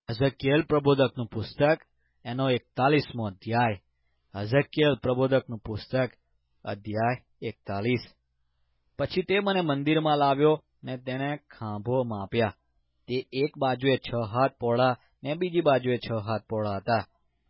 હઝકિયલ પ્રબોધકનું પુસ્તક એનો 41મો અધ્યાય. હઝકિયલ પ્રબોધકનું પુસ્તક અધ્યાય 41. પછી તે મને મંદિરમાં લાવ્યો ને તેણે ખાંભો માપ્યા. તે એક બાજુએ 6 હાથ પહોળા ને બીજી બાજુએ 6 હાથ પહોળા હતા,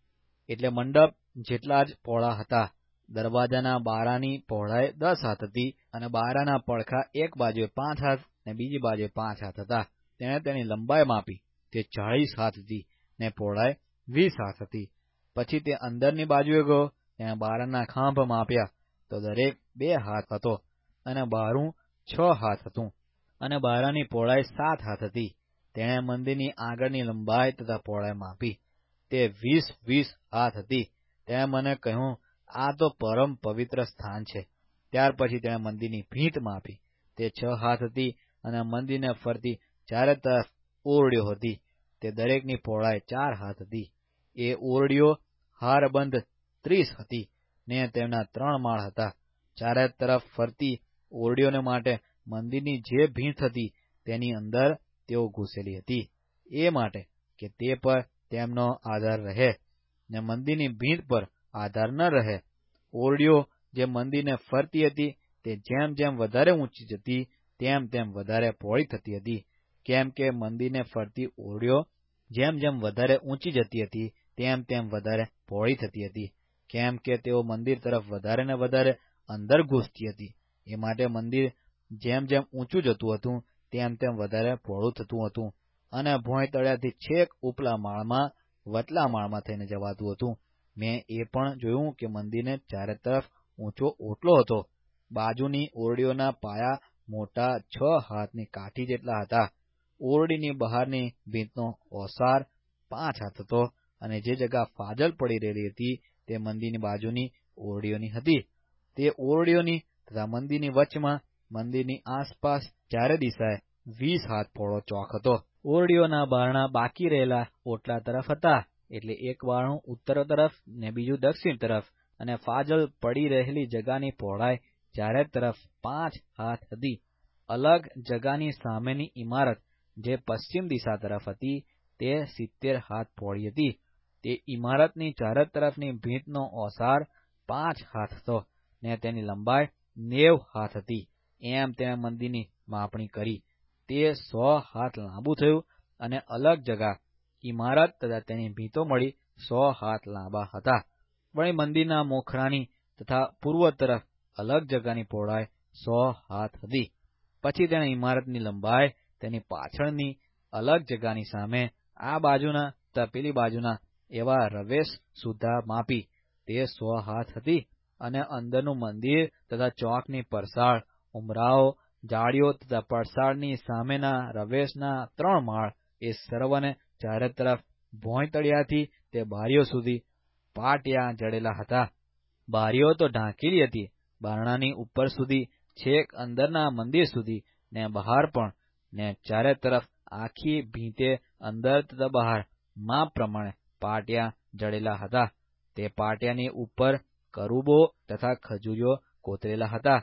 એટલે મંડપ જેટલા જ પહોળા હતા. દરવાજાના બારાની પહોળાઈ 10 હાથ હતી, અને બારાના પડખા એક બાજુએ 5 હાથ ને બીજી બાજુએ 5 હાથ હતા. તેણે તેની લંબાઈ માપી, તે 40 હાથ હતી ને પહોળાઈ 20 હાથ હતી. પછી તે અંદરની બાજુએ ગયો, તેણે બારાના ખાંભ માપ્યા, તો દરેક 2 હાથ હતો, અને બારું 6 હાથ હતું, અને બારાની પહોળાઈ 7 હાથ હતી. તેણે મંદિરની આગળની લંબાઈ તથા પહોળાઈ માપી, તે 20 હાથ હતી. તેણે મને કહ્યું, આ તો પરમ પવિત્ર સ્થાન છે. ત્યાર પછી તેણે મંદિરની ભીંત માપી, તે 6 હાથ હતી, અને મંદિરને ફરતી ચારે તરફ ઓરડીઓ હતી, તે દરેકની પહોળાઈ 4 હાથ હતી. એ ઓરડીઓ હારબંધ 30 હતી, ને તેમના 3 માળ હતા. ચારે તરફ ફરતી ઓરડીઓને માટે મંદિરની જે ભીંત હતી તેની અંદર તેઓ ઘૂસેલી હતી, એ માટે કે તે પર તેમનો આધાર રહે, ને મંદિરની ભીંત પર આધાર ન રહે. ઓરડીઓ જે મંદિરને ફરતી હતી તે જેમ જેમ વધારે ઊંચી જતી તેમ તેમ વધારે પહોળી થતી હતી, કેમ કે મંદિરને ફરતી ઓરડીઓ જેમ જેમ વધારે ઊંચી જતી હતી તેમ તેમ વધારે પહોળી થતી હતી, કેમ કે તેઓ મંદિર તરફ વધારે ને વધારે અંદર ઘૂસતી હતી. એ માટે મંદિર જેમ જેમ ઊંચું જતું હતું તેમ તેમ વધારે પહોળું થતું હતું, અને ભોંય તળિયાથી છેક ઉપલા માળમાં વચલા માળમાં થઈને જવાતું હતું. મેં એ પણ જોયું કે મંદિરને ચારે તરફ ઊંચો ઓટલો હતો. બાજુની ઓરડીઓના પાયા મોટા 6 હાથની કાઠી જેટલા હતા. ઓરડીની બહારની ભીંતનો ઓસાર 5 હાથ હતો, અને જે જગા ફાજલ પડી રહેલી હતી તે મંદિરની બાજુની ઓરડીઓની હતી. તે ઓરડીઓની તથા મંદિરની વચમાં મંદિરની આસપાસ ચારે દિશાએ 20 હાથ પહોળો ચોક હતો. ઓરડીઓના બારણા બાકી રહેલા ઓટલા તરફ હતા, એટલે એક બારણું ઉત્તર તરફ ને બીજું દક્ષિણ તરફ, અને ફાજલ પડી રહેલી જગાની પહોળાઈ ચારે તરફ 5 હાથ હતી. અલગ જગાની સામેની ઇમારત જે પશ્ચિમ દિશા તરફ હતી તે 70 હાથ પહોળી હતી. તે ઇમારતની ચારે તરફની ભીંતનો ઓસાર 5 હાથ હતો, ને તેની લંબાઈ 90 હાથ હતી. એમ તેણે મંદિરની માપણી કરી, તે 100 હાથ લાંબુ થયું, અને અલગ જગા ઇમારત તથા તેની ભીંતો મળી 100 હાથ લાંબા હતા. વળી મંદિરના મોખરાની તથા પૂર્વ તરફ અલગ જગાની પહોળાઈ 100 હાથ હતી. પછી તેણે ઇમારતની લંબાઈ તેની પાછળની અલગ જગાની સામે આ બાજુના તથા પેલી બાજુના એવા રવેશ સુધા માપી, તે 100 હાથ હતી. અને અંદરનું મંદિર તથા ચોકની પરસાળ, ઉમરાઓ, જાળીઓ તથા પરસાળની સામેના રવેશના 3 માળ એ સર્વને ચારે તરફ ભોંય તળિયાથી તે બારીઓ સુધી પાટિયા જડેલા હતા. બારીઓ તો ઢાંકેલી હતી, બારણાની ઉપર સુધી, છેક અંદરના મંદિર સુધી, ને બહાર પણ, ને ચારે તરફ આખી ભીંતે અંદર તથા બહાર માપ પ્રમાણે પાટિયા જડેલા હતા. તે પાટિયાની ઉપર કરુબો તથા ખજૂરીઓ કોતરેલા હતા.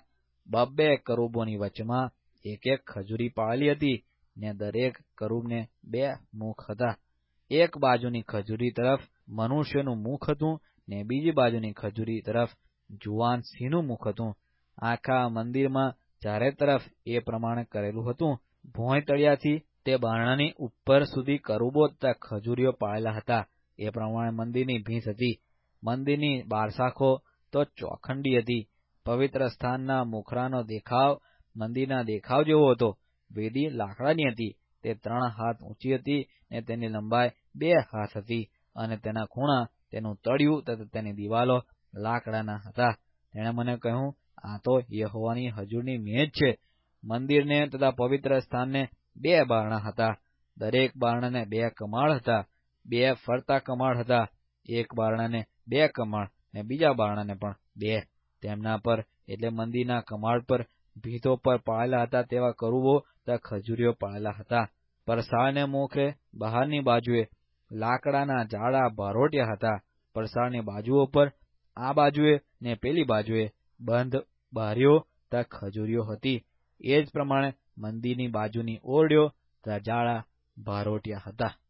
2 કરુબોની વચમાં 1 ખજૂરી પાળેલી હતી, ને દરેક કરુબને 2 મુખ હતા. એક બાજુની ખજૂરી તરફ મનુષ્યનું મુખ હતું, ને બીજી બાજુની ખજૂરી તરફ જુવાન સિંહનું મુખ હતું. આખા મંદિરમાં ચારે તરફ એ પ્રમાણે કરેલું હતું. ભોંય તળિયાથી તે બારણાની ઉપર સુધી કરુબો તથા ખજૂરીઓ પાળેલા હતા. એ પ્રમાણે મંદિરની ભીંત હતી. મંદિરની બારશાખો તો ચોખંડી હતી. પવિત્ર સ્થાનના મુખરાનો દેખાવ મંદિરના દેખાવ જેવો હતો. વેદી લાકડાની હતી, તે 3 હાથ ઊંચી હતી, ને તેની લંબાઈ 2 હાથ હતી, અને તેના ખૂણા, તેનું તળિયું તથા તેની દિવાલો લાકડાના હતા. તેણે મને કહ્યું, આ તો યહોવાની હજૂરની મેજ છે. મંદિરને તથા પવિત્ર સ્થાનને 2 બારણા હતા. દરેક બારણાને 2 કમાળ હતા. 2 ફરતા કમાળ હતા. એક બારણાને 2 કમાળ, ને બીજા બારણાને પણ 2. તેમના પર એટલે મંદિરના કમાળ પર ભીંતો પર પાળેલા હતા તેવા કરુબો તથા ખજૂરીઓ પાળેલા હતા. પરસાળને મોખરે બહારની બાજુએ લાકડાના જાડા બારોટિયા હતા. પરસાળની બાજુઓ પર આ બાજુએ ને પેલી બાજુએ બંધ બારીઓ તથા ખજૂરીઓ હતી. એ જ પ્રમાણે મંદિરની બાજુની ઓરડીઓ તથા જાડા બારોટિયા હતા.